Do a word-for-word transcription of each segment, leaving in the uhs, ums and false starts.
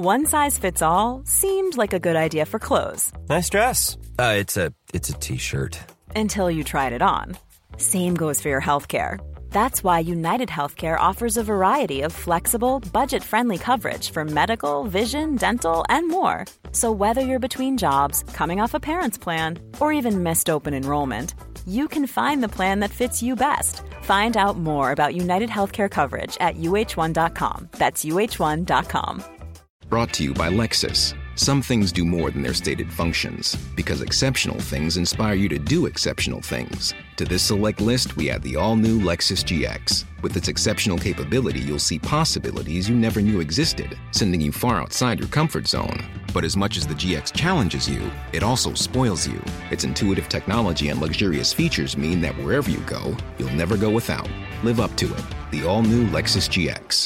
One size fits all seemed like a good idea for clothes. Nice dress. Uh, it's a it's a t-shirt. Until you tried it on. Same goes for your healthcare. That's why United Healthcare offers a variety of flexible, budget-friendly coverage for medical, vision, dental, and more. So whether you're between jobs, coming off a parent's plan, or even missed open enrollment, you can find the plan that fits you best. Find out more about United Healthcare coverage at U H one dot com. That's U H one dot com. Brought to you by Lexus. Some things do more than their stated functions, because exceptional things inspire you to do exceptional things. To this select list, we add the all-new Lexus G X. With its exceptional capability, you'll see possibilities you never knew existed, sending you far outside your comfort zone. But as much as the G X challenges you, it also spoils you. Its intuitive technology and luxurious features mean that wherever you go, you'll never go without. Live up to it. The all-new Lexus G X.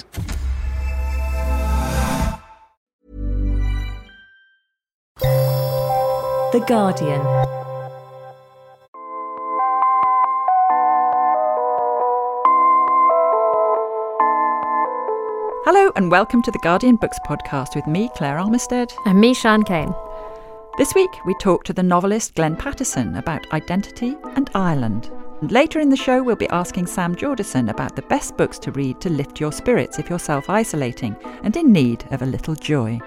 The Guardian. Hello and welcome to the Guardian Books podcast with me, Claire Armistead. And me, Sian Kane. This week we talk to the novelist Glenn Paterson about identity and Ireland. And later in the show we'll be asking Sam Jordison about the best books to read to lift your spirits if you're self-isolating and in need of a little joy.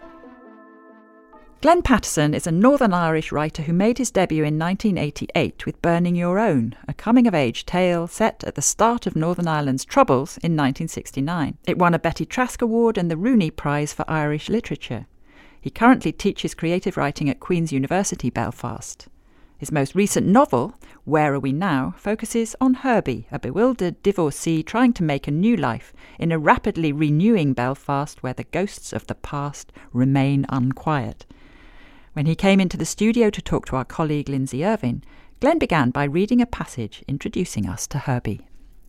Glenn Paterson is a Northern Irish writer who made his debut in nineteen eighty-eight with Burning Your Own, a coming-of-age tale set at the start of Northern Ireland's Troubles in nineteen sixty-nine. It won a Betty Trask Award and the Rooney Prize for Irish Literature. He currently teaches creative writing at Queen's University, Belfast. His most recent novel, Where Are We Now?, focuses on Herbie, a bewildered divorcee trying to make a new life in a rapidly renewing Belfast where the ghosts of the past remain unquiet. When he came into the studio to talk to our colleague Lindsay Irvine, Glenn began by reading a passage introducing us to Herbie.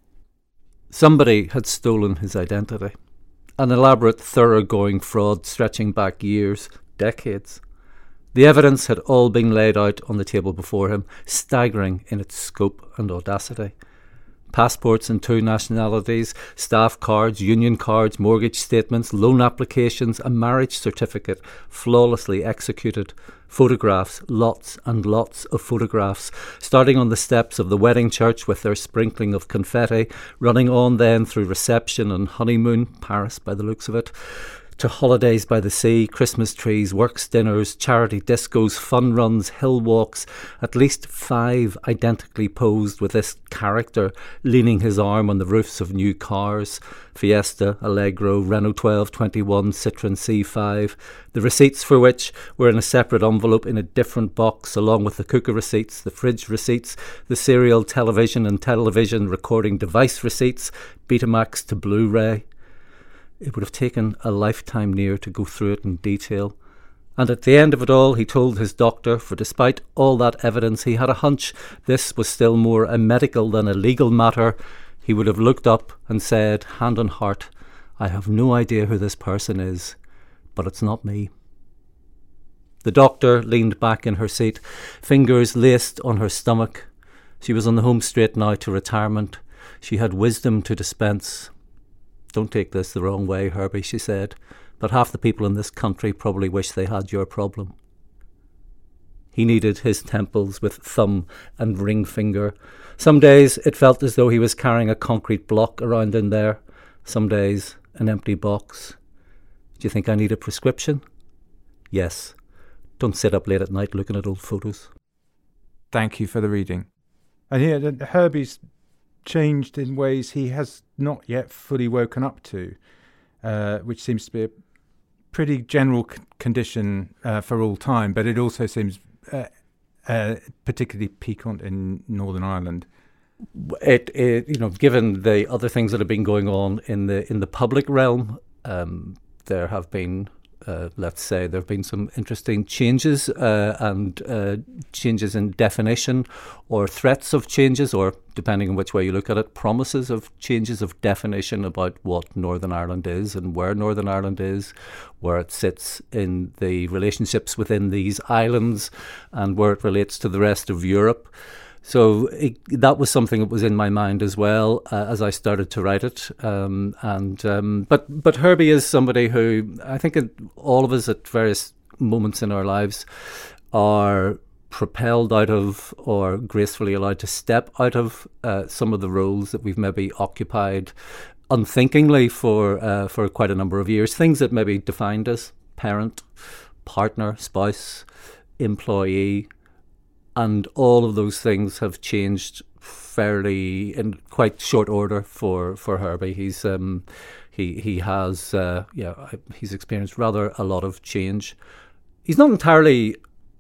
Somebody had stolen his identity. An elaborate, thoroughgoing fraud stretching back years, decades. The evidence had all been laid out on the table before him, staggering in its scope and audacity. Passports in two nationalities, staff cards, union cards, mortgage statements, loan applications, a marriage certificate flawlessly executed, photographs, lots and lots of photographs, starting on the steps of the wedding church with their sprinkling of confetti, running on then through reception and honeymoon, Paris by the looks of it, to holidays by the sea, Christmas trees, works dinners, charity discos, fun runs, hill walks, at least five identically posed with this character leaning his arm on the roofs of new cars, Fiesta, Allegro, Renault twelve twenty-one, Citroën C five, the receipts for which were in a separate envelope in a different box, along with the cooker receipts, the fridge receipts, the serial television and television recording device receipts, Betamax to Blu-ray. It would have taken a lifetime near to go through it in detail. And at the end of it all, he told his doctor, for despite all that evidence, he had a hunch this was still more a medical than a legal matter. He would have looked up and said, hand on heart, I have no idea who this person is, but it's not me. The doctor leaned back in her seat, fingers laced on her stomach. She was on the home straight now to retirement. She had wisdom to dispense. Don't take this the wrong way, Herbie, she said, but half the people in this country probably wish they had your problem. He kneaded his temples with thumb and ring finger. Some days it felt as though he was carrying a concrete block around in there. Some days an empty box. Do you think I need a prescription? Yes. Don't sit up late at night looking at old photos. Thank you for the reading. And here, yeah, Herbie's changed in ways he has not yet fully woken up to, uh, which seems to be a pretty general c- condition uh, for all time, but it also seems uh, uh, particularly piquant in Northern Ireland. It, it, you know, given the other things that have been going on in the in the public realm, um, there have been, uh, let's say, there have been some interesting changes uh, and uh, changes in definition, or threats of changes, or depending on which way you look at it, promises of changes of definition about what Northern Ireland is and where Northern Ireland is, where it sits in the relationships within these islands and where it relates to the rest of Europe. So it, that was something that was in my mind as well uh, as I started to write it. Um, and um, but but Herbie is somebody who I think it, all of us at various moments in our lives are propelled out of or gracefully allowed to step out of uh, some of the roles that we've maybe occupied unthinkingly for uh, for quite a number of years. Things that maybe defined us: parent, partner, spouse, employee. And all of those things have changed fairly in quite short order for, for Herbie. He's um, he he has uh, yeah he's experienced rather a lot of change. He's not entirely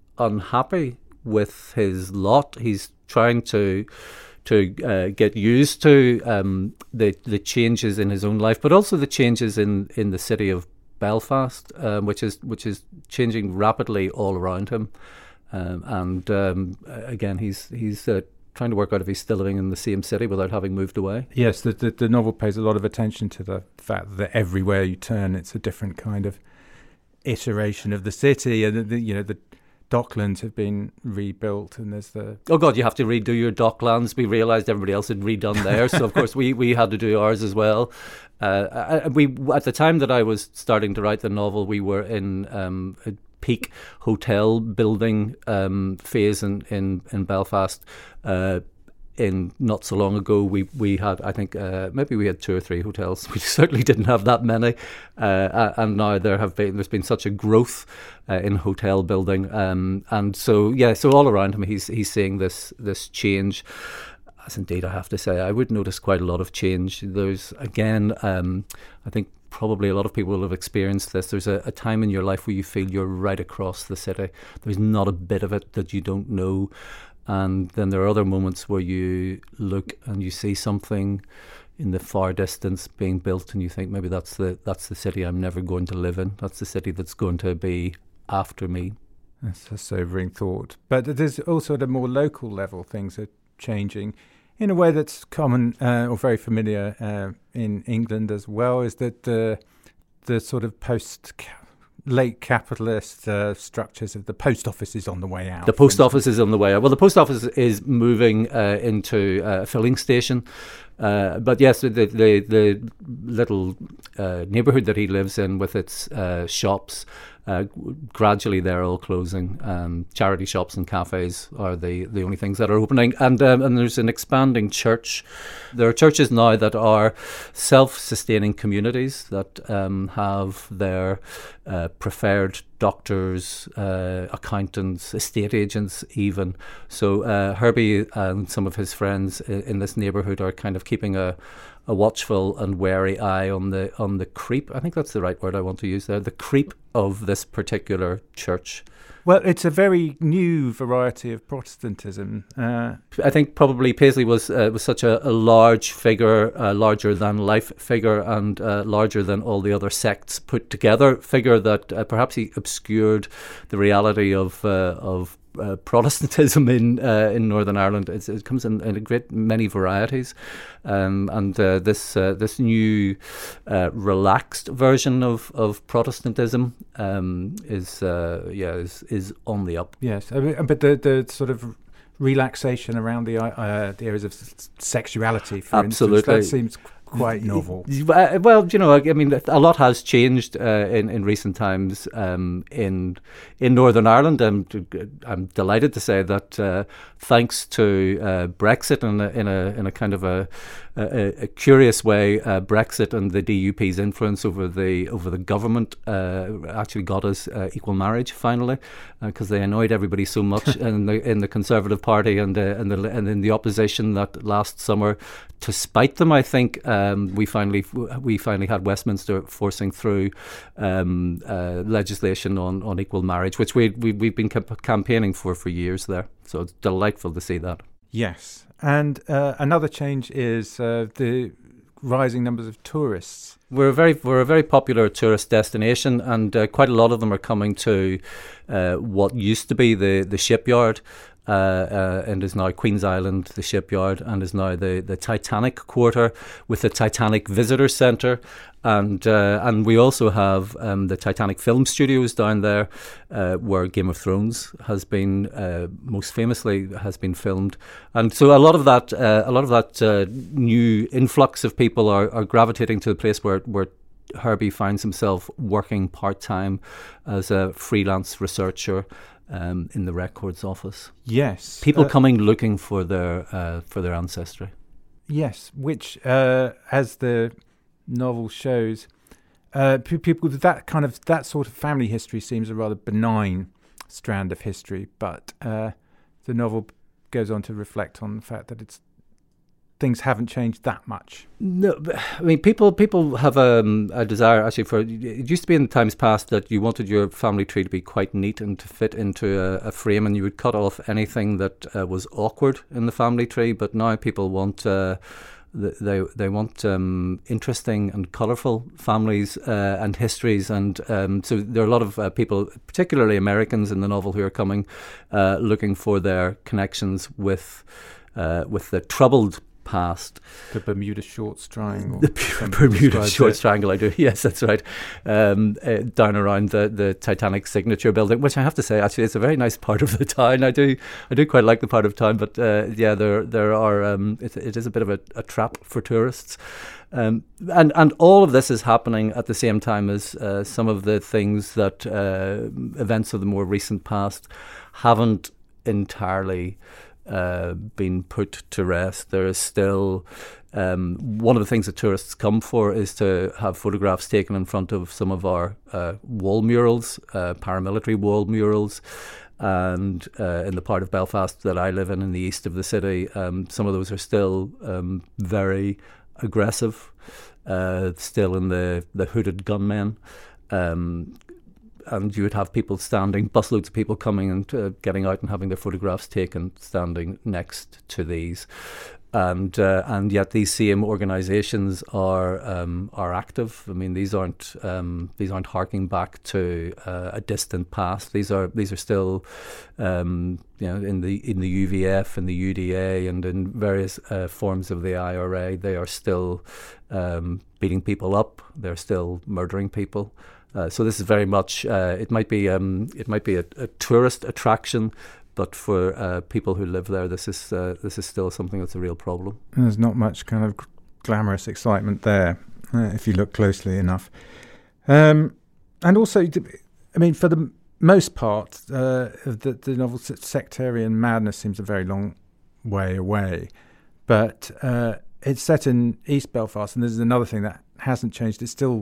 unhappy with his lot. He's trying to to uh, get used to um, the the changes in his own life, but also the changes in, in the city of Belfast, um, which is which is changing rapidly all around him. Um, and um, again, he's he's uh, trying to work out if he's still living in the same city without having moved away. Yes, the, the the novel pays a lot of attention to the fact that everywhere you turn, it's a different kind of iteration of the city, and the, the, you know the Docklands have been rebuilt, and there's the oh god, you have to redo your Docklands. We realised everybody else had redone theirs, so of course we we had to do ours as well. Uh, we at the time that I was starting to write the novel, we were in um, a peak hotel building um, phase in, in, in Belfast. Uh, in not so long ago, we we had, I think, uh, maybe we had two or three hotels. We certainly didn't have that many. Uh, and now there have been, there's been such a growth uh, in hotel building. Um, and so, yeah, so all around him, he's he's seeing this this change. As indeed, I have to say, I would notice quite a lot of change. There's, again, um, I think, probably a lot of people will have experienced this. There's a, a time in your life where you feel you're right across the city. There's not a bit of it that you don't know. And then there are other moments where you look and you see something in the far distance being built and you think maybe that's the that's the city I'm never going to live in. That's the city that's going to be after me. That's a sobering thought. But there's also at a more local level things are changing in a way that's common uh, or very familiar uh, in England as well, is that the the sort of post late capitalist uh, structures of the post office is on the way out. The post office is on the way out. Well, the post office is moving uh, into a filling station. Uh, but yes, the the, the little uh, neighbourhood that he lives in with its uh, shops, uh, gradually they're all closing. Um, charity shops and cafes are the, the only things that are opening. And um, and there's an expanding church. There are churches now that are self-sustaining communities that um, have their uh, preferred doctors, uh, accountants, estate agents even. So uh, Herbie and some of his friends in, in this neighbourhood are kind of keeping a, a watchful and wary eye on the on the creep. I think that's the right word I want to use there. The creep of this particular church. Well, it's a very new variety of Protestantism. Uh, I think probably Paisley was uh, was such a, a large figure, a larger than life figure, and uh, larger than all the other sects put together figure that uh, perhaps he obscured the reality of uh, of. Uh, Protestantism in uh, in Northern Ireland. It's, it comes in, in a great many varieties, um, and uh, this uh, this new uh, relaxed version of, of Protestantism um, is uh, yeah is is on the up. Yes, I mean, but the the sort of relaxation around the uh, the areas of sexuality, for Absolutely. instance, that seems quite novel. Well, you know, I mean, a lot has changed uh, in in recent times um, in in Northern Ireland. I'm I'm delighted to say that uh, thanks to uh, Brexit in a, in a in a kind of a a, a curious way, uh, Brexit and the D U P's influence over the over the government uh, actually got us uh, equal marriage finally, because uh, they annoyed everybody so much in the in the Conservative Party and uh, and the and in the opposition that last summer. To spite them, I think um, we finally we finally had Westminster forcing through um, uh, legislation on, on equal marriage, which we, we we've been camp- campaigning for for years there. So it's delightful to see that. Yes, and uh, another change is uh, the rising numbers of tourists. We're a very we're a very popular tourist destination, and uh, quite a lot of them are coming to uh, what used to be the the shipyard. uh, uh, and is now Queen's Island, the shipyard, and is now the, the Titanic Quarter with the Titanic Visitor Centre. And uh, and we also have um, the Titanic Film Studios down there, uh, where Game of Thrones has been uh, most famously has been filmed. And so a lot of that uh, a lot of that uh, new influx of people are, are gravitating to the place where where Herbie finds himself working part time as a freelance researcher um, in the records office. Yes, people uh, coming coming looking for their uh, for their ancestry. Yes, which uh, as the novel shows, uh, p- people with that kind of that sort of family history seems a rather benign strand of history, but uh, the novel goes on to reflect on the fact that it's things haven't changed that much. No, but, I mean, people people have um, a desire actually for. It used to be in times past that you wanted your family tree to be quite neat and to fit into a, a frame, and you would cut off anything that uh, was awkward in the family tree. But now people want. Uh, They they want um, interesting and colourful families uh, and histories, and um, so there are a lot of uh, people, particularly Americans in the novel, who are coming uh, looking for their connections with uh, with the troubled past. The Bermuda Shorts Triangle. The Bermuda Shorts Triangle, I do. Yes, that's right. Um, uh, down around the, the Titanic Signature Building, which I have to say, actually, it's a very nice part of the town. I do I do quite like the part of town, but uh, yeah, there there are um, it, it is a bit of a, a trap for tourists. Um, and, and all of this is happening at the same time as uh, some of the things that uh, events of the more recent past haven't entirely Uh, been put to rest. There is still um, one of the things that tourists come for is to have photographs taken in front of some of our uh, wall murals, uh, paramilitary wall murals, and uh, in the part of Belfast that I live in, in the east of the city, um, some of those are still um, very aggressive, uh, still in the, the hooded gunmen. Um, And you would have people standing, busloads of people coming and uh, getting out and having their photographs taken, standing next to these, and uh, and yet these same organisations are um, are active. I mean, these aren't um, these aren't harking back to uh, a distant past. These are these are still, um, you know, in the in the U V F and the U D A and in various uh, forms of the I R A. They are still um, beating people up. They're still murdering people. Uh, so this is very much. Uh, it might be. Um, it might be a, a tourist attraction, but for uh, people who live there, this is. Uh, this is still something that's a real problem. There's not much kind of glamorous excitement there, uh, if you look closely enough. Um, and also, I mean, for the most part, uh, the, the novel's sectarian madness seems a very long way away, but uh, it's set in East Belfast, and there's another thing that hasn't changed. It's still.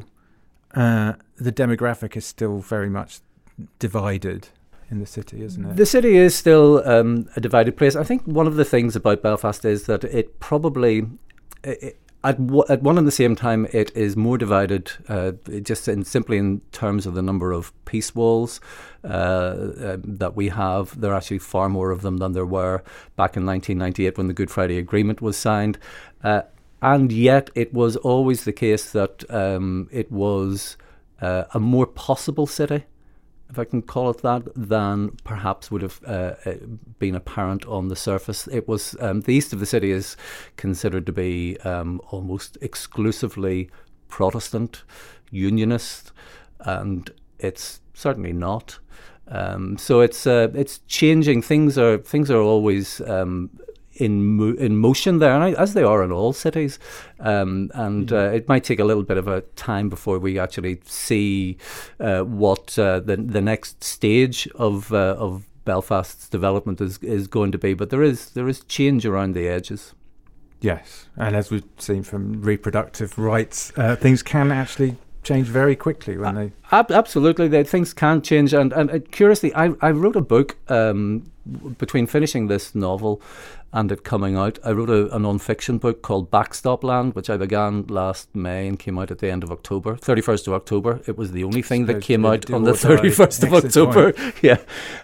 Uh, the demographic is still very much divided in the city, isn't it? The city is still um, a divided place. I think one of the things about Belfast is that it probably, it, at, w- at one and the same time, it is more divided uh, just in simply in terms of the number of peace walls uh, uh, that we have. There are actually far more of them than there were back in nineteen ninety-eight when the Good Friday Agreement was signed. Uh, And yet it was always the case that um, it was uh, a more possible city, if I can call it that, than perhaps would have uh, been apparent on the surface. It was um, the east of the city is considered to be um, almost exclusively Protestant, Unionist, and it's certainly not. Um, so it's uh, it's changing. Things are things are always. Um, in mo- in motion there, and I, as they are in all cities, um, and mm-hmm. uh, it might take a little bit of a time before we actually see uh, what uh, the the next stage of uh, of Belfast's development is is going to be. But there is there is change around the edges. Yes, and as we've seen from reproductive rights, uh, things can actually change very quickly when uh, they. Ab- absolutely, they, things can change, and and uh, curiously, I I wrote a book um, between finishing this novel and it coming out. I wrote a, a non-fiction book called Backstop Land, which I began last May and came out at the end of October, thirty-first of October. It was the only thing that came out on the thirty-first of October. yeah,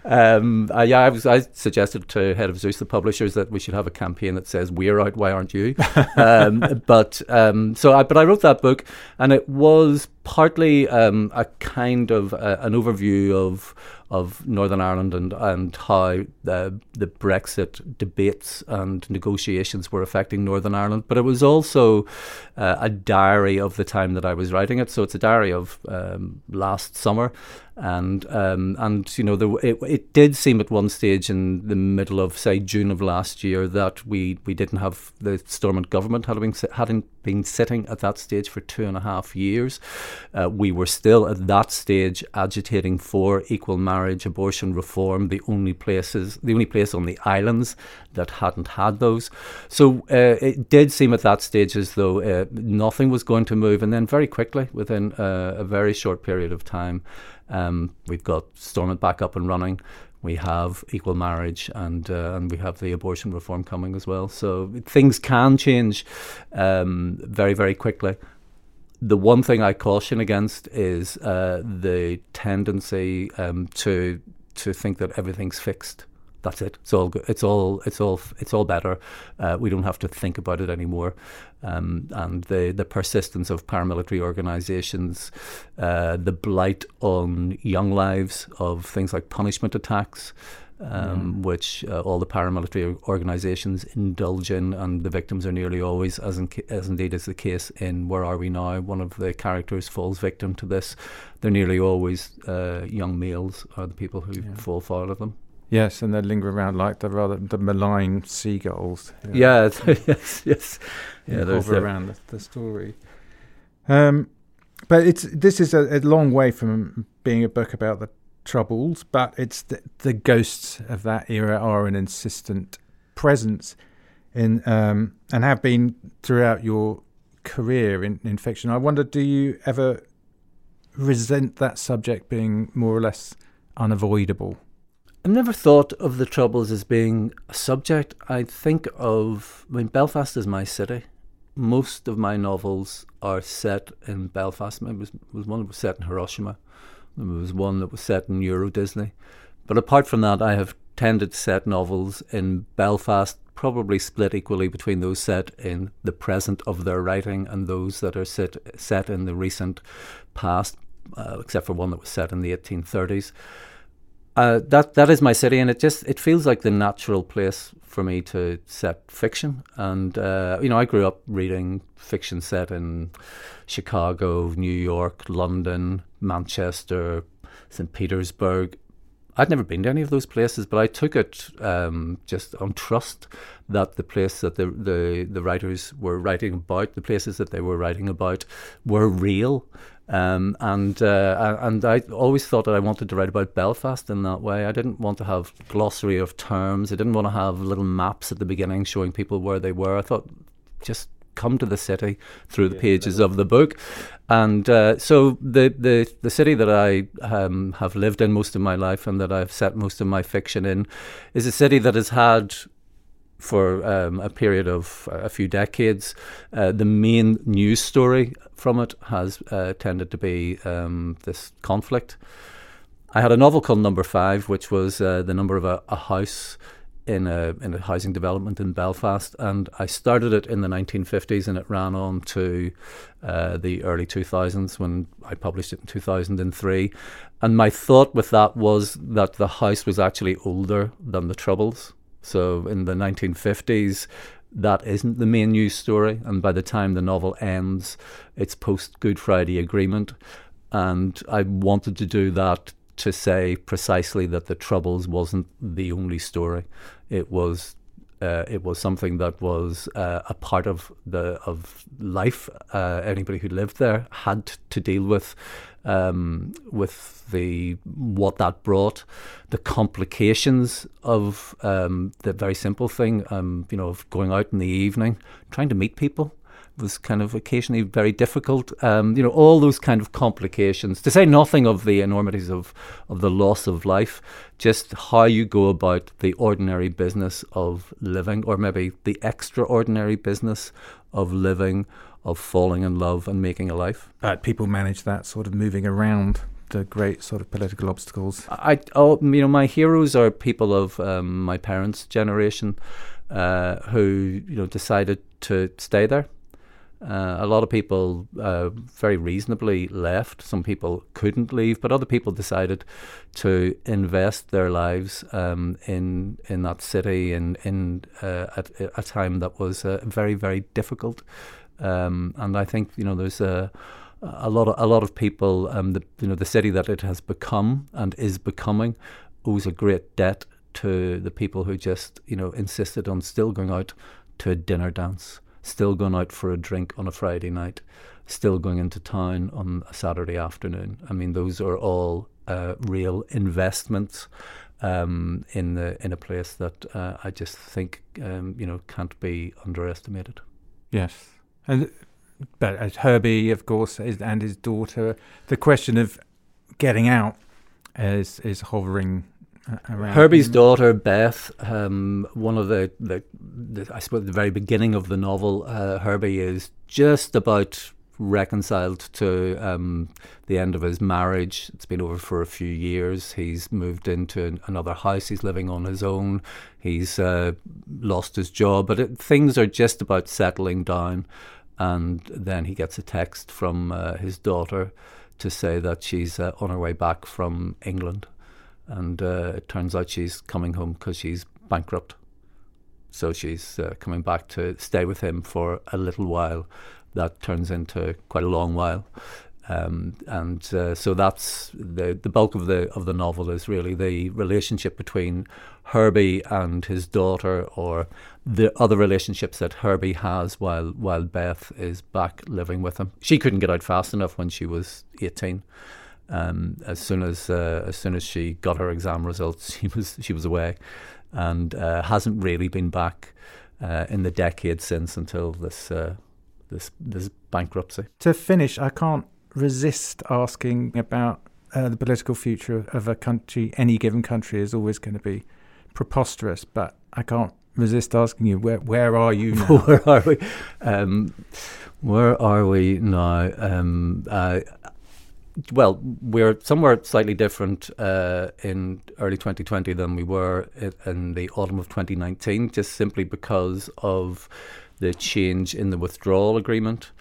um, uh, yeah. I was. I suggested to Head of Zeus, the publishers, that we should have a campaign that says "We're out, why aren't you?" um, but um, so, I, but I wrote that book, and it was partly um, a kind of uh, an overview of of Northern Ireland and and how the the Brexit debates and negotiations were affecting Northern Ireland. But it was also uh, a diary of the time that I was writing it. So it's a diary of um, last summer. And um, and you know the, it, it did seem at one stage in the middle of, say, June of last year that we, we didn't have the Stormont government hadn't been, hadn't been sitting at that stage for two and a half years. Uh, we were still at that stage agitating for equal marriage, abortion reform, the only places, the only place on the islands that hadn't had those. So uh, it did seem at that stage as though uh, nothing was going to move, and then very quickly, within uh, a very short period of time, Um, we've got Stormont back up and running. We have equal marriage, and uh, and we have the abortion reform coming as well. So things can change um, very, very quickly. The one thing I caution against is uh, the tendency um, to to think that everything's fixed. That's it. It's all good. It's all. It's all. It's all better. Uh, we don't have to think about it anymore. Um, and the the persistence of paramilitary organisations, uh, the blight on young lives of things like punishment attacks, um, mm. which uh, all the paramilitary organisations indulge in, and the victims are nearly always, as in, as indeed is the case in Where Are We Now? One of the characters falls victim to this. They're nearly always uh, young males are the people who yeah. fall foul of them. Yes, and they linger around like the rather the malign seagulls. Yeah, yeah yes, yes, yeah. They hover around the, the story. Um, but it's this is a, a long way from being a book about the Troubles, but it's the, the ghosts of that era are an insistent presence in um, and have been throughout your career in, in fiction. I wonder, do you ever resent that subject being more or less unavoidable? I've never thought of the Troubles as being a subject. I think of, I mean, Belfast is my city. Most of my novels are set in Belfast. There was, was one that was set in Hiroshima. There was one that was set in Euro Disney. But apart from that, I have tended to set novels in Belfast, probably split equally between those set in the present of their writing and those that are set, set in the recent past, uh, except for one that was set in the eighteen thirties. Uh, that that is my city, and it just it feels like the natural place for me to set fiction. And uh, you know, I grew up reading fiction set in Chicago, New York, London, Manchester, Saint Petersburg. I'd never been to any of those places, but I took it um, just on trust that the place that the, the the writers were writing about, the places that they were writing about, were real. Um, and uh, and I always thought that I wanted to write about Belfast in that way. I didn't want to have glossary of terms. I didn't want to have little maps at the beginning showing people where they were. I thought, just come to the city through the yeah, pages of the book. And uh, so the, the, the city that I um, have lived in most of my life and that I've set most of my fiction in is a city that has had, for um, a period of a few decades, uh, the main news story from it has uh, tended to be um, this conflict. I had a novel called Number Five, which was uh, the number of a, a house in a in a housing development in Belfast, and I started it in the nineteen fifties, and it ran on to uh, the early two thousands when I published it in two thousand three. And my thought with that was that the house was actually older than the Troubles. So in the nineteen fifties, that isn't the main news story, and by the time the novel ends, it's post-Good Friday Agreement. And I wanted to do that to say precisely that the Troubles wasn't the only story. It was uh, it was something that was uh, a part of the of life. Uh, anybody who lived there had to deal with um, with the what that brought, the complications of um, the very simple thing, um, you know, of going out in the evening, trying to meet people. Was kind of occasionally very difficult, um, you know, all those kind of complications, to say nothing of the enormities of, of the loss of life, just how you go about the ordinary business of living, or maybe the extraordinary business of living, of falling in love and making a life. Uh, people manage that sort of moving around the great sort of political obstacles. I, oh, you know, my heroes are people of um, my parents' generation uh, who, you know, decided to stay there. Uh, a lot of people uh, very reasonably left. Some people couldn't leave, but other people decided to invest their lives um, in in that city in in uh, at a time that was uh, very very difficult. Um, and I think you know there's a a lot of a lot of people. Um, the you know the city that it has become and is becoming owes a great debt to the people who just you know insisted on still going out to a dinner dance, still going out for a drink on a Friday night, still going into town on a Saturday afternoon. I mean, those are all uh, real investments um, in the in a place that uh, I just think um, you know can't be underestimated. Yes, and but as Herbie, of course, is, and his daughter, the question of getting out is is hovering around. Herbie's daughter, Beth, um, one of the, the, the, I suppose, the very beginning of the novel, uh, Herbie is just about reconciled to um, the end of his marriage. It's been over for a few years. He's moved into another house. He's living on his own. He's uh, lost his job, but it, things are just about settling down. And then he gets a text from uh, his daughter to say that she's uh, on her way back from England. And uh, it turns out she's coming home because she's bankrupt. So she's uh, coming back to stay with him for a little while. That turns into quite a long while. Um, and uh, so that's the the bulk of the of the novel is really the relationship between Herbie and his daughter, or the other relationships that Herbie has while while Beth is back living with him. She couldn't get out fast enough when she was eighteen. Um, as soon as uh, as soon as she got her exam results, she was she was away, and uh, hasn't really been back uh, in the decade since until this uh, this this bankruptcy. To finish, I can't resist asking about uh, the political future of a country. Any given country is always going to be preposterous, but I can't resist asking you, where where are you now? where are we? Um, where are we now? Um, uh, well, we're somewhere slightly different uh, in early twenty twenty than we were in the autumn of twenty nineteen, just simply because of the change in the withdrawal agreement.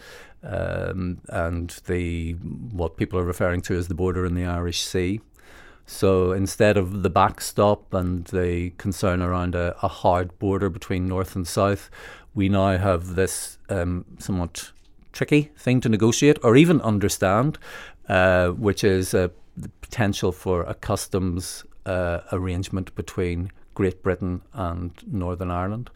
Um, and the what people are referring to as the border in the Irish Sea. So instead of the backstop and the concern around a, a hard border between north and south, we now have this um, somewhat tricky thing to negotiate or even understand, uh, which is uh, the potential for a customs uh, arrangement between Great Britain and Northern Ireland.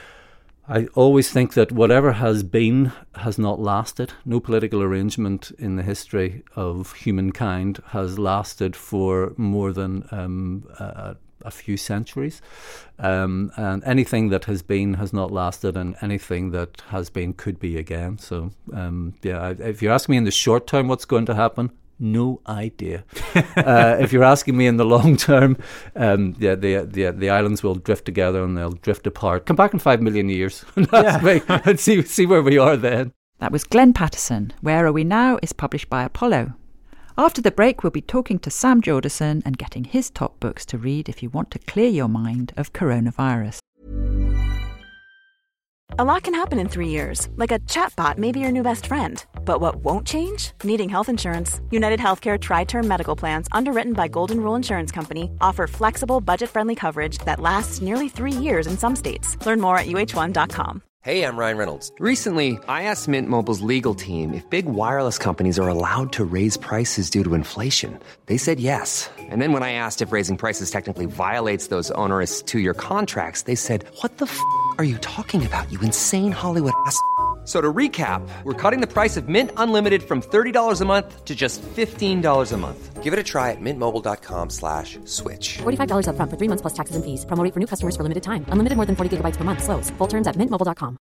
I always think that whatever has been has not lasted. No political arrangement in the history of humankind has lasted for more than um, a, a few centuries. Um, and anything that has been has not lasted, and anything that has been could be again. So, um, yeah, if you're asking me in the short term what's going to happen, no idea. uh, if you're asking me in the long term, um, yeah, the, the the islands will drift together and they'll drift apart. Come back in five million years and ask me and see see where we are then. That was Glenn Paterson. Where Are We Now is published by Apollo. After the break, we'll be talking to Sam Jordison and getting his top books to read if you want to clear your mind of coronavirus. A lot can happen in three years, like a chatbot may be your new best friend. But what won't change? Needing health insurance. United Healthcare Tri-Term Medical Plans, underwritten by Golden Rule Insurance Company, offer flexible, budget-friendly coverage that lasts nearly three years in some states. Learn more at U H one dot com. Hey, I'm Ryan Reynolds. Recently, I asked Mint Mobile's legal team if big wireless companies are allowed to raise prices due to inflation. They said yes. And then when I asked if raising prices technically violates those onerous two-year contracts, they said, what the f*** are you talking about, you insane Hollywood ass f- So to recap, we're cutting the price of Mint Unlimited from thirty dollars a month to just fifteen dollars a month. Give it a try at mintmobile.com slash switch. forty-five dollars up front for three months plus taxes and fees. Promo rate for new customers for limited time. Unlimited more than forty gigabytes per month. Slows full terms at mint mobile dot com.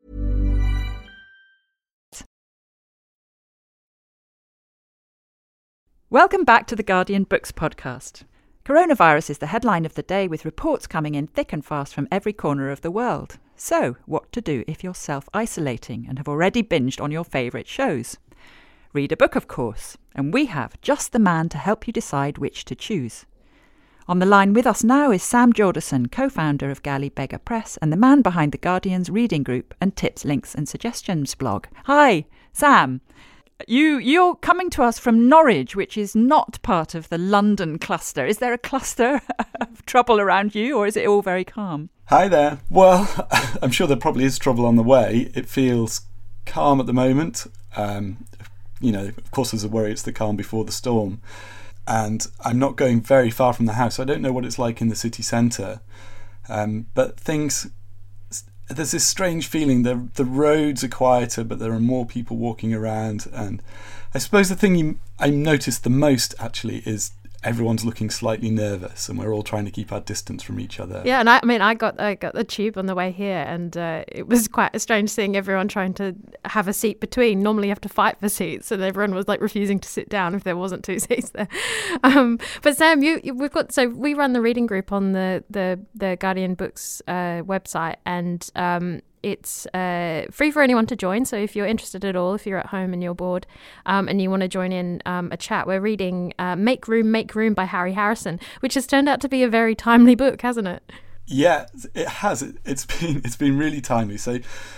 Welcome back to the Guardian Books podcast. Coronavirus is the headline of the day, with reports coming in thick and fast from every corner of the world. So, what to do if you're self-isolating and have already binged on your favourite shows? Read a book, of course, and we have just the man to help you decide which to choose. On the line with us now is Sam Jorderson, co-founder of Galley Beggar Press and the man behind the Guardian's reading group and tips, links and suggestions blog. Hi, Sam. You, you're coming to us from Norwich, which is not part of the London cluster. Is there a cluster of trouble around you, or is it all very calm? Hi there. Well, I'm sure there probably is trouble on the way. It feels calm at the moment. Um, you know, of course there's a worry it's the calm before the storm. And I'm not going very far from the house. I don't know what it's like in the city centre. Um, but things... There's this strange feeling that the roads are quieter, but there are more people walking around. And I suppose the thing you, I noticed the most, actually, is everyone's looking slightly nervous, and we're all trying to keep our distance from each other. Yeah, and I, I mean, I got I got the tube on the way here, and uh, it was quite strange seeing everyone trying to have a seat between. Normally, you have to fight for seats, and everyone was like refusing to sit down if there wasn't two seats there. Um, but Sam, you, you we've got so we run the reading group on the the the Guardian Books uh, website, and um, it's uh, free for anyone to join. So if you're interested at all, if you're at home and you're bored um, and you want to join in um, a chat, we're reading uh, Make Room, Make Room by Harry Harrison, which has turned out to be a very timely book, hasn't it? Yeah, it has. It's been it's been really timely. So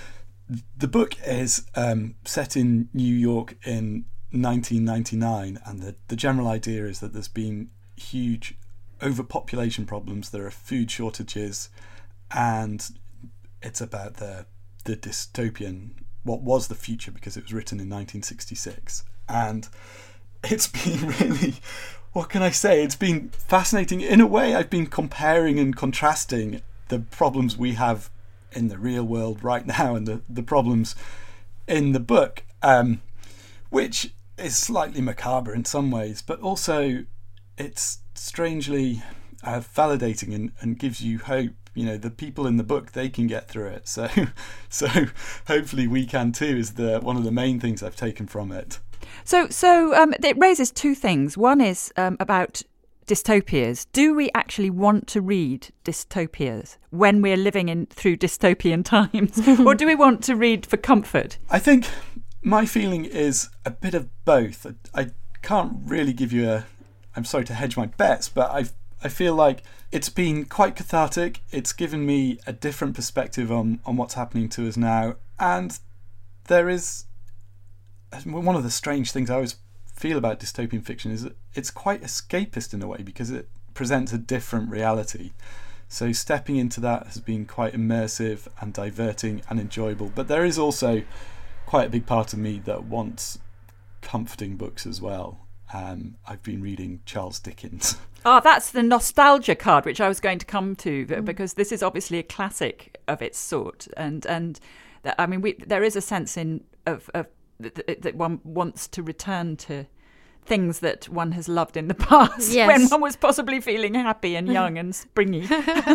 the book is um, set in New York in nineteen ninety-nine, and the, the general idea is that there's been huge overpopulation problems. There are food shortages, and it's about the the dystopian, what was the future, because it was written in nineteen sixty-six. And it's been really, what can I say? It's been fascinating. In a way, I've been comparing and contrasting the problems we have in the real world right now and the, the problems in the book, um, which is slightly macabre in some ways, but also it's strangely uh, validating and, and gives you hope. You know, the people in the book, they can get through it. So so hopefully we can too, is the one of the main things I've taken from it. So so um, it raises two things. One is um, about dystopias. Do we actually want to read dystopias when we're living in through dystopian times? Or do we want to read for comfort? I think my feeling is a bit of both. I, I can't really give you a... I'm sorry to hedge my bets, but I've I feel like it's been quite cathartic. It's given me a different perspective on, on what's happening to us now. And there is... One of the strange things I always feel about dystopian fiction is that it's quite escapist in a way, because it presents a different reality. So stepping into that has been quite immersive and diverting and enjoyable. But there is also quite a big part of me that wants comforting books as well. Um, I've been reading Charles Dickens. Oh, that's the nostalgia card, which I was going to come to, because this is obviously a classic of its sort. And, and I mean, we, there is a sense in of, of that, that one wants to return to things that one has loved in the past, yes, when one was possibly feeling happy and young and springy.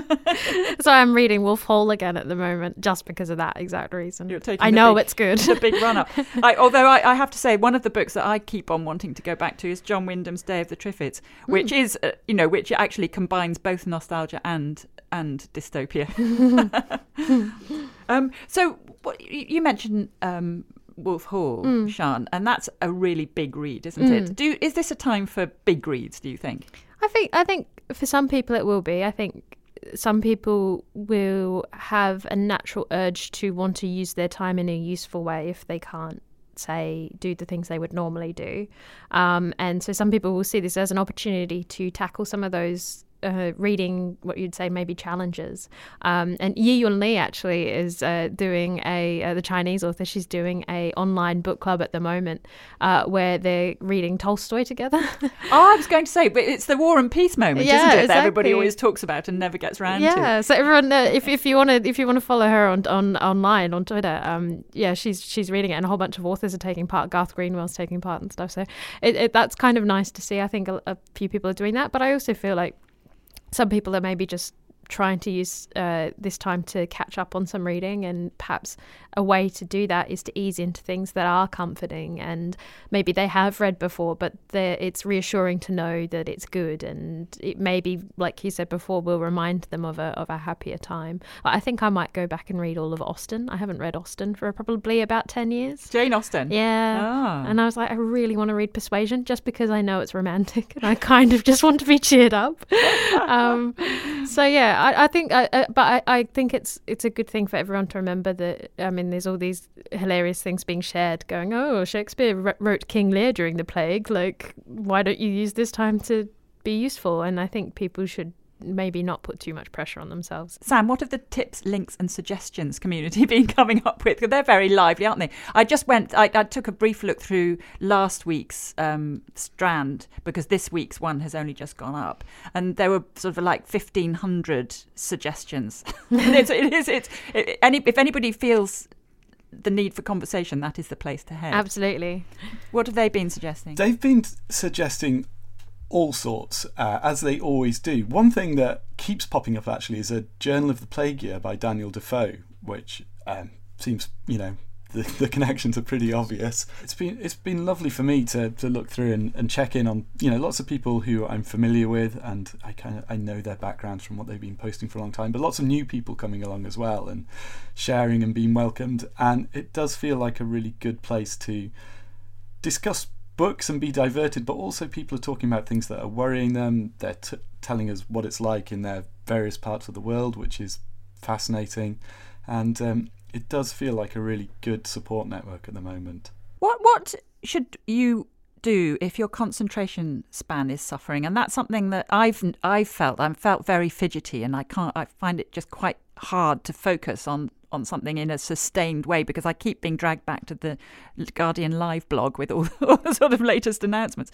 So I'm reading Wolf Hall again at the moment, just because of that exact reason. You're taking I know big, it's good. The big run-up. I, although I, I have to say, one of the books that I keep on wanting to go back to is John Wyndham's Day of the Triffids, which mm. is, uh, you know, which actually combines both nostalgia and and dystopia. um, so what, you mentioned Um, Wolf Hall, mm. Sian, and that's a really big read, isn't mm. it? Do is this a time for big reads, do you think? I think I think for some people it will be. I think some people will have a natural urge to want to use their time in a useful way if they can't, say, do the things they would normally do. Um, and so some people will see this as an opportunity to tackle some of those Uh, reading, what you'd say, maybe challenges. Um, and Yi Yun Lee actually is uh, doing a, uh, the Chinese author, she's doing a online book club at the moment uh, where they're reading Tolstoy together. Oh, I was going to say, but it's the War and Peace moment, yeah, isn't it? Exactly. That everybody always talks about and never gets round yeah, to. Yeah, so everyone, uh, if if you want to, if you want to follow her on, on online on Twitter, um, yeah, she's she's reading it, and a whole bunch of authors are taking part. Garth Greenwell's taking part and stuff. So it, it, that's kind of nice to see. I think a, a few people are doing that, but I also feel like some people are maybe just trying to use uh, this time to catch up on some reading, and perhaps a way to do that is to ease into things that are comforting, and maybe they have read before, but it's reassuring to know that it's good, and it maybe, like you said before, will remind them of a of a happier time. I think I might go back and read all of Austen. I haven't read Austen for probably about ten years. Jane Austen? Yeah. Ah. And I was like, I really want to read Persuasion, just because I know it's romantic and I kind of just want to be cheered up. um, so yeah, I, I think, I, I, but I, I think it's it's a good thing for everyone to remember that. I mean, there's all these hilarious things being shared, going, "Oh, Shakespeare wrote King Lear during the plague. Like, why don't you use this time to be useful?" And I think people should maybe not put too much pressure on themselves. Sam, what have the tips, links and suggestions community been coming up with? Because they're very lively, aren't they? I just went, I, I took a brief look through last week's um, Strand, because this week's one has only just gone up. And there were sort of like fifteen hundred suggestions. And it's, it is, it's, it, any, if anybody feels the need for conversation, that is the place to head. Absolutely. What have they been suggesting? They've been suggesting all sorts, uh, as they always do. One thing that keeps popping up actually is a Journal of the Plague Year by Daniel Defoe, which um, seems, you know, the, the connections are pretty obvious. It's been it's been lovely for me to to look through and, and check in on, you know, lots of people who I'm familiar with, and I kind of I know their backgrounds from what they've been posting for a long time, but lots of new people coming along as well and sharing and being welcomed. And it does feel like a really good place to discuss books and be diverted, but also people are talking about things that are worrying them. They're t- telling us what it's like in their various parts of the world, which is fascinating. And um, it does feel like a really good support network at the moment. What what should you do if your concentration span is suffering? And that's something that I've I've felt. I've felt very fidgety, and I can't. I find it just quite hard to focus on. on something in a sustained way, because I keep being dragged back to the Guardian Live blog with all, all the sort of latest announcements.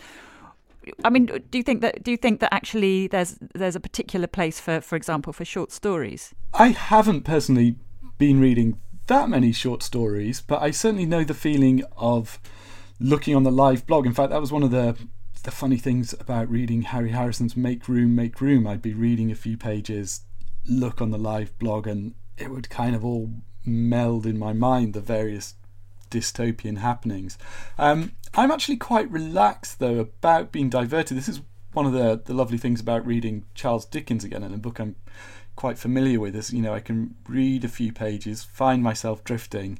I mean, do you think that do you think that actually there's there's a particular place for, for example, for short stories? I haven't personally been reading that many short stories, but I certainly know the feeling of looking on the Live blog. In fact, that was one of the the funny things about reading Harry Harrison's Make Room, Make Room. I'd be reading a few pages, look on the Live blog, and it would kind of all meld in my mind, the various dystopian happenings. Um, I'm actually quite relaxed, though, about being diverted. This is one of the, the lovely things about reading Charles Dickens again, and a book I'm quite familiar with, is, you know, I can read a few pages, find myself drifting,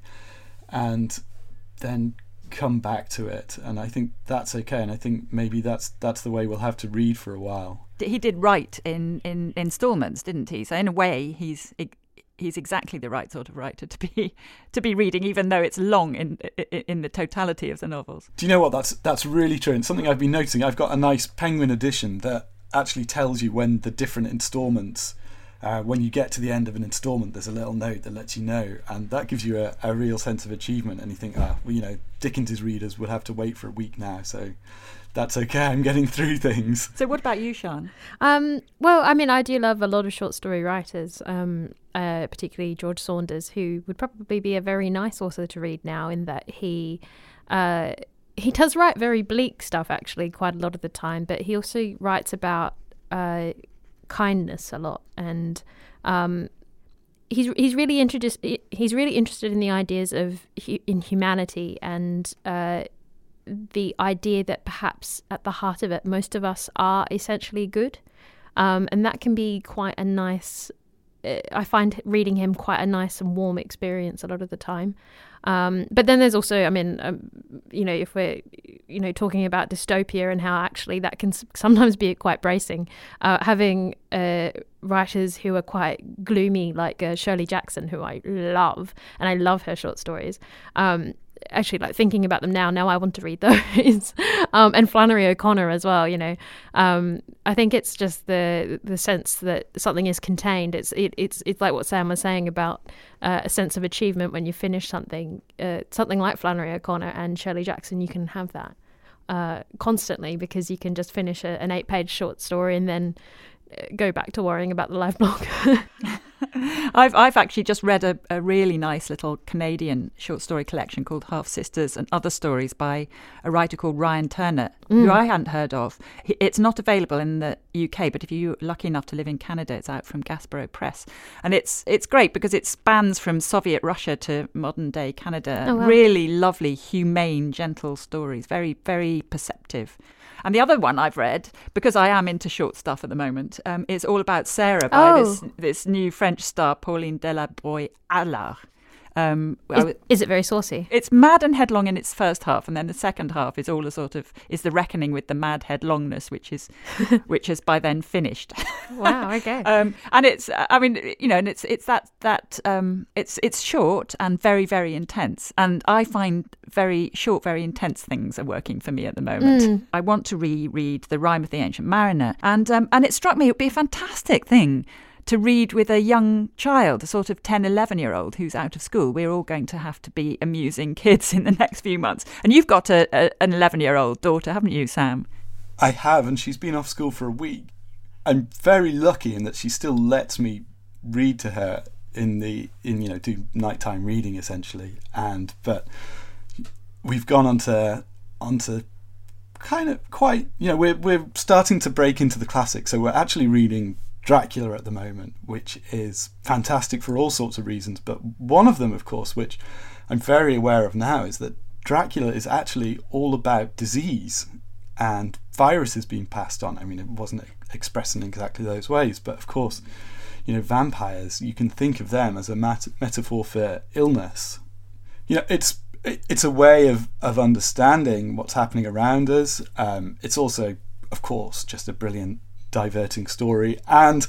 and then come back to it. And I think that's okay, and I think maybe that's that's the way we'll have to read for a while. He did write in, in instalments, didn't he? So in a way, he's... he's exactly the right sort of writer to be to be reading, even though it's long in in the totality of the novels. Do you know what? That's that's really true, and something I've been noticing. I've got a nice Penguin edition that actually tells you when the different instalments, uh, when you get to the end of an instalment, there's a little note that lets you know, and that gives you a, a real sense of achievement. And you think, ah, well, you know, Dickens's readers would have to wait for a week now, so that's okay, I'm getting through things. So what about you, Sian? Um, well, I mean, I do love a lot of short story writers, um, uh, particularly George Saunders, who would probably be a very nice author to read now, in that he uh, he does write very bleak stuff, actually, quite a lot of the time, but he also writes about uh, kindness a lot, and um, he's he's really interested he's really interested in the ideas of hu- in humanity, and uh, the idea that perhaps at the heart of it, most of us are essentially good. Um, and that can be quite a nice, uh, I find reading him quite a nice and warm experience a lot of the time. Um, but then there's also, I mean, um, you know, if we're, you know, talking about dystopia and how actually that can sometimes be quite bracing, uh, having uh, writers who are quite gloomy, like uh, Shirley Jackson, who I love, and I love her short stories. Um, actually, like thinking about them now, now I want to read those. um, and Flannery O'Connor as well, you know. Um, I think it's just the the sense that something is contained. It's it, it's it's like what Sam was saying about uh, a sense of achievement when you finish something. Uh, something like Flannery O'Connor and Shirley Jackson, you can have that uh, constantly, because you can just finish a, an eight-page short story and then go back to worrying about the live blog. I've I've actually just read a, a really nice little Canadian short story collection called Half Sisters and Other Stories by a writer called Ryan Turner, mm. who I hadn't heard of. It's not available in the U K, but if you're lucky enough to live in Canada, it's out from Gaspereau Press. And it's it's great because it spans from Soviet Russia to modern day Canada. Oh, wow. Really lovely, humane, gentle stories, very, very perceptive. And the other one I've read, because I am into short stuff at the moment, um, is All About Sarah by Oh. this this new French star, Pauline Delabrouille-Allard. Um, Is, is it very saucy? it's mad and headlong in its first half, and then the second half is all a sort of is the reckoning with the mad headlongness, which is which is by then finished. Wow, okay. um, and it's, I mean, you know, and it's it's that that um, it's it's short and very very intense, and I find very short, very intense things are working for me at the moment. Mm. I want to reread The Rime of the Ancient Mariner, and um, and it struck me it would be a fantastic thing to read with a young child, a sort of ten, eleven-year-old who's out of school. We're all going to have to be amusing kids in the next few months. And you've got a, a, an eleven-year-old daughter, haven't you, Sam? I have, and she's been off school for a week. I'm very lucky in that she still lets me read to her in the in you know do nighttime reading essentially. And but we've gone onto onto kind of quite you know we're we're starting to break into the classics. So we're actually reading Dracula at the moment, which is fantastic for all sorts of reasons, but one of them, of course, which I'm very aware of now, is that Dracula is actually all about disease and viruses being passed on. I mean, it wasn't expressed in exactly those ways, but of course, you know, vampires, you can think of them as a mat- metaphor for illness. You know, it's it's a way of, of understanding what's happening around us. Um, it's also, of course, just a brilliant diverting story, and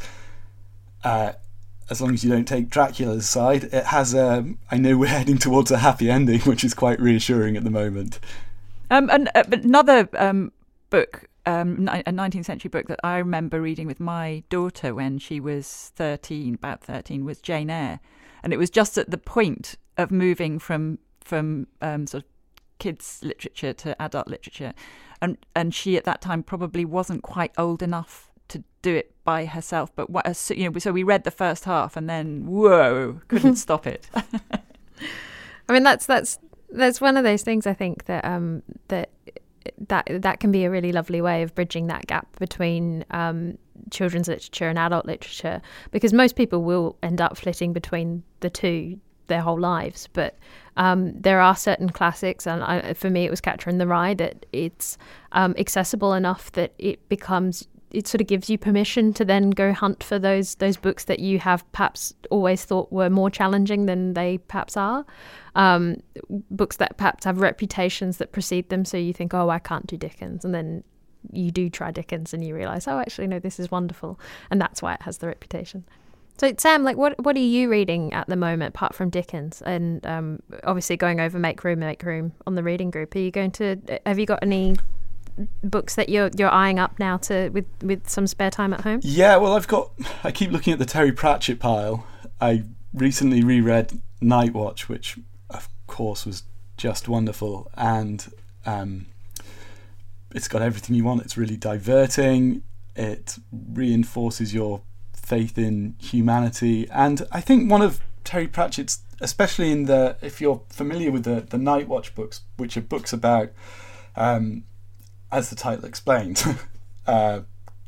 uh, as long as you don't take Dracula's side, it has a, I know we're heading towards a happy ending, which is quite reassuring at the moment. Um, and uh, but another um, book, um, a nineteenth century book that I remember reading with my daughter when she was thirteen, about thirteen, was Jane Eyre, and it was just at the point of moving from from um, sort of kids literature to adult literature, and and she at that time probably wasn't quite old enough to do it by herself, but what, you know, so we read the first half and then whoa, couldn't stop it. I mean, that's that's that's one of those things I think that um that that that can be a really lovely way of bridging that gap between um children's literature and adult literature, because most people will end up flitting between the two their whole lives, but um, there are certain classics, and I, for me it was Catcher in the Rye, that it's um, accessible enough that it becomes, it sort of gives you permission to then go hunt for those those books that you have perhaps always thought were more challenging than they perhaps are. Um, books that perhaps have reputations that precede them, so you think, oh, I can't do Dickens, and then you do try Dickens and you realise, oh, actually, no, this is wonderful, and that's why it has the reputation. So, Sam, like, what what are you reading at the moment, apart from Dickens? And um, obviously going over Make Room, Make Room on the reading group. Are you going to? Have you got any books that you're you're eyeing up now to with, with some spare time at home? Yeah, well, I've got. I keep looking at the Terry Pratchett pile. I recently reread Night Watch, which of course was just wonderful, and um, it's got everything you want. It's really diverting. It reinforces your faith in humanity, and I think one of Terry Pratchett's, especially in the, if you're familiar with the the Night Watch books, which are books about, um, as the title explains, uh,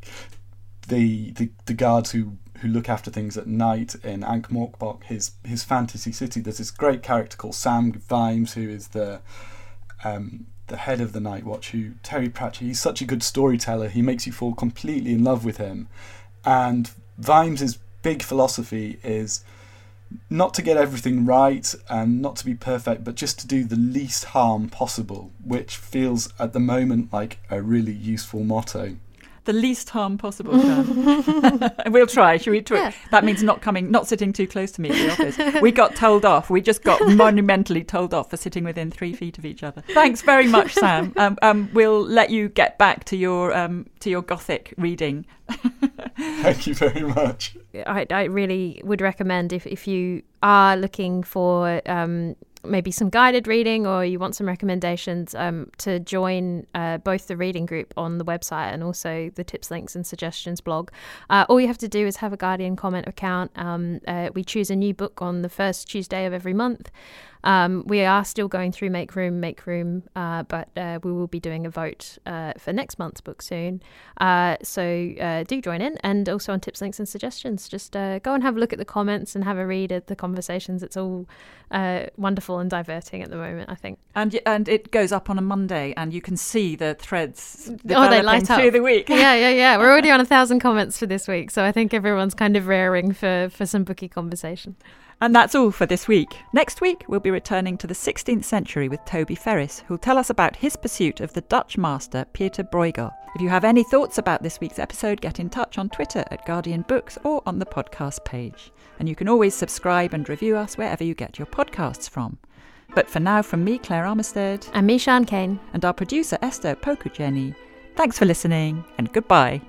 the, the the guards who who look after things at night in Ankh-Morpork, his his fantasy city. There's this great character called Sam Vimes, who is the um, the head of the Night Watch. Who Terry Pratchett, he's such a good storyteller. He makes you fall completely in love with him, and Vimes's big philosophy is not to get everything right and not to be perfect, but just to do the least harm possible, which feels at the moment like a really useful motto. The least harm possible, Sean. We'll try. Should we try? Yeah. That means not coming, not sitting too close to me at the office. We got told off. We just got monumentally told off for sitting within three feet of each other. Thanks very much, Sam. Um, um, we'll let you get back to your um, to your Gothic reading. Thank you very much. I, I really would recommend, if, if you are looking for um, maybe some guided reading, or you want some recommendations, um, to join uh, both the reading group on the website and also the tips, links and suggestions blog, uh, all you have to do is have a Guardian comment account. Um, uh, we choose a new book on the first Tuesday of every month. Um, we are still going through Make Room, Make Room, uh, but uh, we will be doing a vote uh, for next month's book soon. Uh, so uh, do join in. And also on tips, links and suggestions, just uh, go and have a look at the comments and have a read at the conversations. It's all uh, wonderful and diverting at the moment, I think. And and it goes up on a Monday, and you can see the threads oh, they light up through the week. yeah, yeah, yeah. We're already on a thousand comments for this week, so I think everyone's kind of raring for, for some bookie conversation. And that's all for this week. Next week, we'll be returning to the sixteenth century with Toby Ferris, who'll tell us about his pursuit of the Dutch master Pieter Bruegel. If you have any thoughts about this week's episode, get in touch on Twitter at Guardian Books or on the podcast page. And you can always subscribe and review us wherever you get your podcasts from. But for now, from me, Claire Armistead. And me, Sian Kane. And our producer, Esther Pokujeni. Thanks for listening, and goodbye.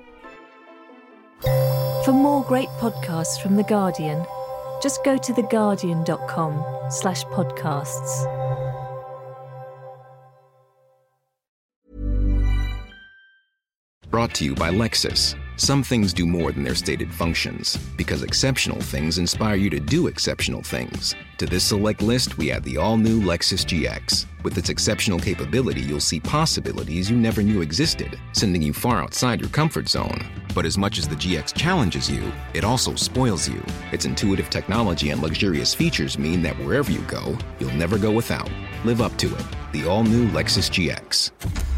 For more great podcasts from The Guardian, just go to theguardian.com slash podcasts. Brought to you by Lexus. Some things do more than their stated functions, because exceptional things inspire you to do exceptional things. To this select list, we add the all-new Lexus G X. With its exceptional capability, you'll see possibilities you never knew existed, sending you far outside your comfort zone. But as much as the G X challenges you, it also spoils you. Its intuitive technology and luxurious features mean that wherever you go, you'll never go without. Live up to it. The all-new Lexus G X.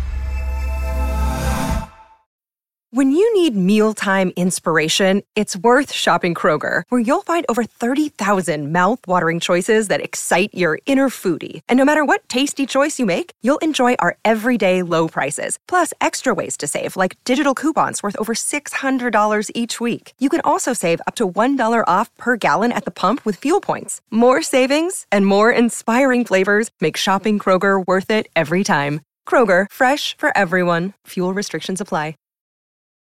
When you need mealtime inspiration, it's worth shopping Kroger, where you'll find over thirty thousand mouth-watering choices that excite your inner foodie. And no matter what tasty choice you make, you'll enjoy our everyday low prices, plus extra ways to save, like digital coupons worth over six hundred dollars each week. You can also save up to one dollar off per gallon at the pump with fuel points. More savings and more inspiring flavors make shopping Kroger worth it every time. Kroger, fresh for everyone. Fuel restrictions apply.